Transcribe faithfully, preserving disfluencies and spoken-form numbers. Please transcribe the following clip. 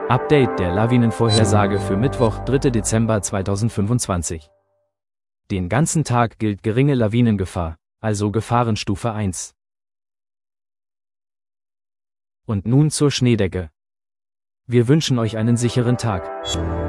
Update der Lawinenvorhersage für Mittwoch, dritter Dezember zweitausendfünfundzwanzig. Den ganzen Tag gilt geringe Lawinengefahr, also Gefahrenstufe eins. Und nun zur Schneedecke. Wir wünschen euch einen sicheren Tag.